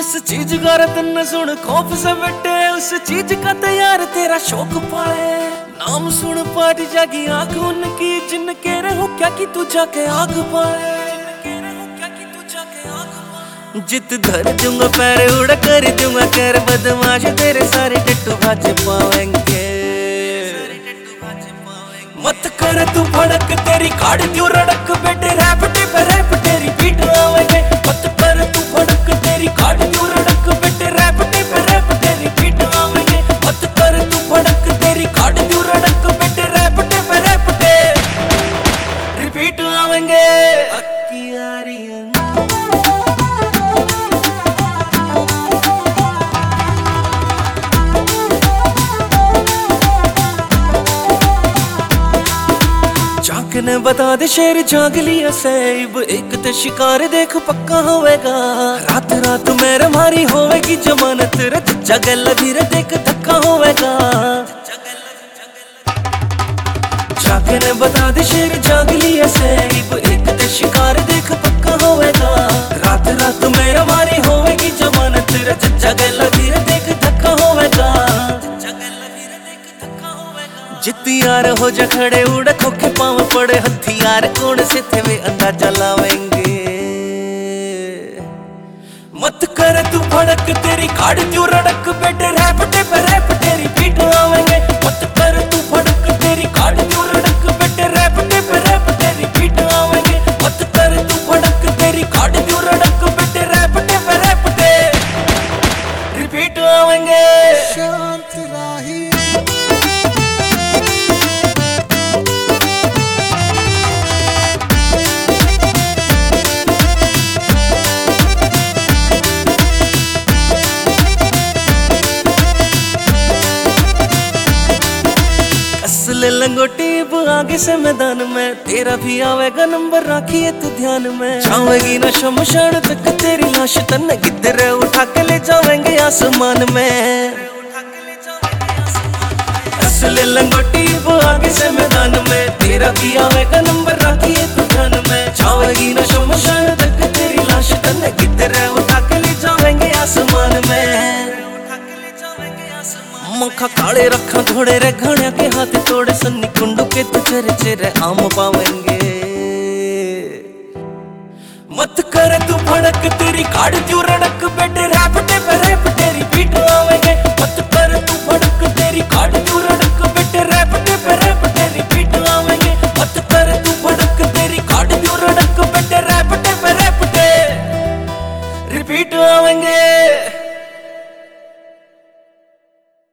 जिस चीज का रतन सुन खौफ से बैठे, उस चीज का तैयार तेरा शौक पाए। नाम सुन पाट जागी आंख उनकी, जिनके रहो क्या कि तू जाके आग पाए। जित धर दूंगा पैर उड़ा कर दूंगा कर बदमाश, तेरे सारे टट्टू भाज पाएंगे। मत कर तू भड़क, तेरी काट क्यों रड़क, बेटे रैप तेरी पीट आवेंगे। मत कर तू भड़क, तेरी काट क्यों रड़क, बेटे रैप तेरी पीट आवेंगे। मत कर तू भड़क, तेरी काट क्यों रड़क, बेटे रैप रिपीट आवेंगे। ने बता दे शेर जाग लिया सैब, एक ते शिकार देख पक्का होवेगा। रात रात मेरे मारी होवेगी जमानत, जगल भी देख धक्का होवेगा। जाके ने बता दे शेर जाग लिया सैब, एक ते शिकार देख पक्का होवेगा। रात रात मेरे मारी होवेगी जमानत, जगल भी देख धक्का होवेगा। जितियार हो जा खड़े उड़ खोखे पाँव पड़े, हथियार कौन से थे वे अंदाजा लावेंगे। मत कर तू भड़क, तेरी काट क्यों रड़क, बेटे रैप तेरी पीट आवेंगे। मत कर तू भड़क, तेरी काट क्यों रड़क, बेटे रैप तेरी पीट आवेंगे। मत कर तू भड़क, तेरी काट क्यों रड़क, बेटे रैप रिपीट आवेंगे। शांत राही लंगोटी आगे से मैदान में, तेरा भी आवेगा नंबर राखिए तू ध्यान में। छावेगी ना शमशान तक तेरी लाश, तन गिद्दर उठा के ले जावेंगे आसमान में। असले लंगोटी आगे से मैदान में, तेरा भी आवेगा नंबर राखिए तू ध्यान में। छावेगी ना शमशान तक तेरी लाश, तन गिद्दर उठा के ले जावेंगे आसमान में। मखा काले रखा घोड़े रे घाणिया के हाथ तोड़े, सन्नी कुंडू के तू चेरे चेरे आम पावेंगे। मत कर तू भड़क, तेरी काट क्यों रड़क, बेटे रैप तेरी पीट आवेंगे। मत कर तू भड़क, तेरी काट क्यों रड़क, बेटे रैप तेरी पीट आवेंगे। मत कर तू भड़क, तेरी काट क्यों रड़क, बेटे रैप रिपीट आवेंगे।